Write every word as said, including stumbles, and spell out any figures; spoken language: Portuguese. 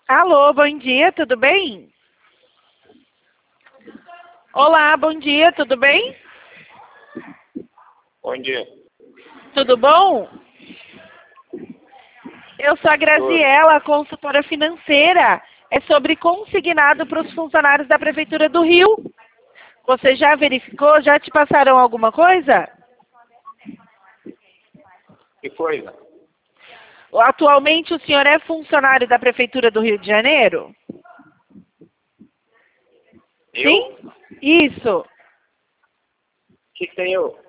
Alô, bom dia, tudo bem? Olá, bom dia, tudo bem? Bom dia. Tudo bom? Eu sou a Graziela, consultora financeira. É sobre consignado para os funcionários da Prefeitura do Rio. Você já verificou? Já te passaram alguma coisa? Que coisa? Atualmente o senhor é funcionário da Prefeitura do Rio de Janeiro? Eu? Sim? Isso. O que tem eu?